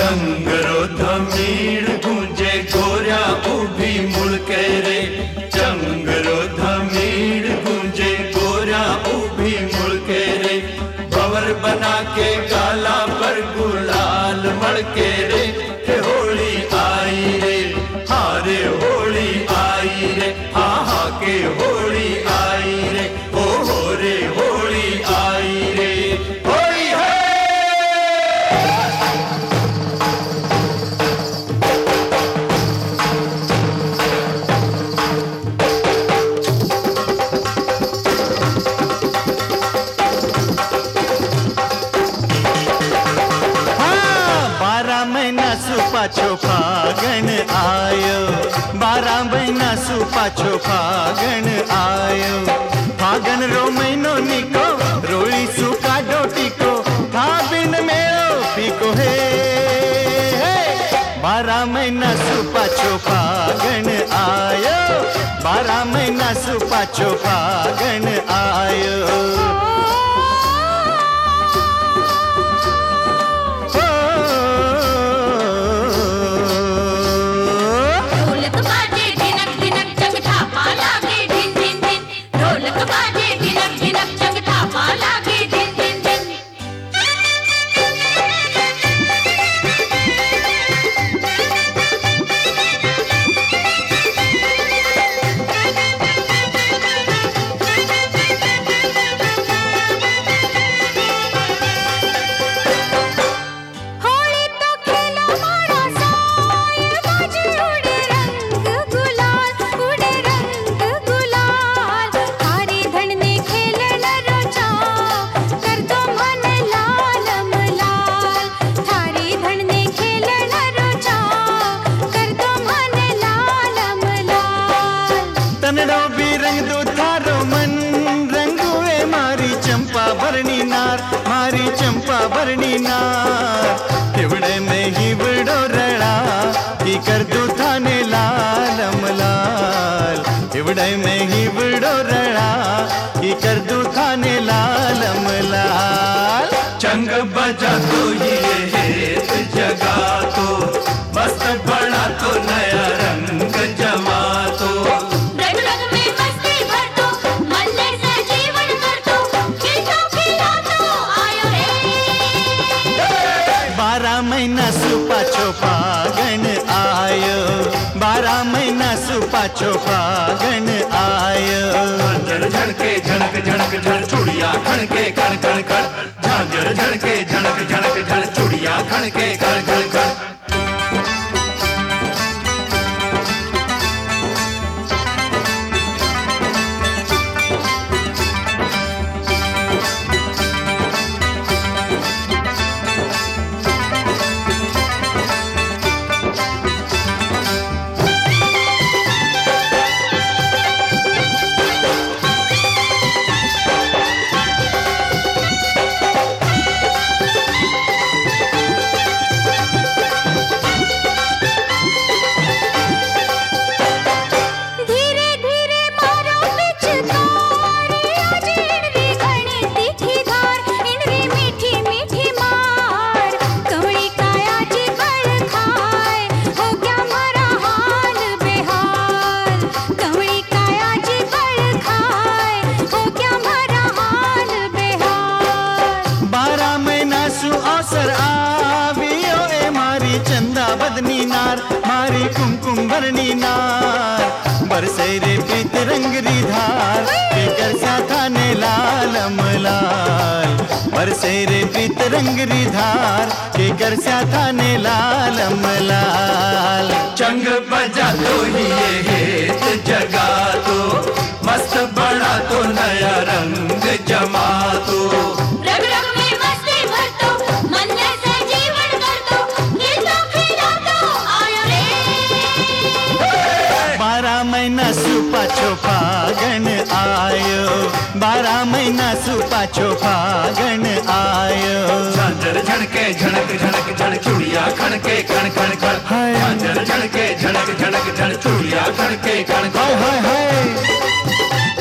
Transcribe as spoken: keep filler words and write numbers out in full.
चंगरो धमीड़ गूंजे गोरिया उभी मुड़के रे, चंगरो धमीड़ गूंजे गोरिया उभी मुड़के रे, भंवर बना के गाला पर गुलाल मड़के रे, हे होली आई रे, हारे होली आई रे, हा हा के होली आई रे, ओ हो रे होली आई रे, होली है। पाछो फागण आयो, बारह महीना सु पाछो फागण आयो, फागण रो महीनो निको रोली सु काढो टीको, भाभिन मेलो पीको हे, बारह महीना सु पाछो फागण आयो, बारह महीना सु पाछो फागण आयो। तनड़ो भी रंग दो थारो मन रंगुए मारी चंपा भरनी नार, मारी चंपा भरनी नार, हिवड़े में हिवड़ो रड़ा की कर दो थाने लालम लाल, हिवड़े में हिवड़ो रड़ा की कर दो थाने लालम लाल। चंग बजा तो ये हेत जगा तो, मस्त बड़ा तो नया रंग जमा तो, बारह महीना सु पाछो फागण आयो, बारह महीना सु पाछो फागण आयो। झांझर झड़के झड़क झड़क झड़ चूड़िया खड़के खड़ खड़ खड़, झांझर झड़के झड़क झड़क झड़ चूड़िया खड़के खड़ खड़ खड़। चंदा बदनी नार, मारी कुमकुम भरनी नार, बरसे रे पीत रंगरी धार, केकर सा थाने लालम लाल, बरसे रे पीत रंगरी धार, केकर सा थाने लालम लाल। चंग बजा तो ये हेत जगा तो, मस्त बड़ा तो नया रंग जमा तो, रग रग में मस्ती भर तो, मन से जीवन कर तो, ये तो खिला तो आयो रे। बारह महीना सु पाछो फागण आयो, बारह महीना सु पाछो फागण आयो। झांझर झड़के झड़क झड़क झड़ चूड़िया खड़के खड़ खड़ खड़, झांझर झड़के झड़क झड़क झड़ चूड़िया खड़के खड़ खड़। हाय हाय हाय।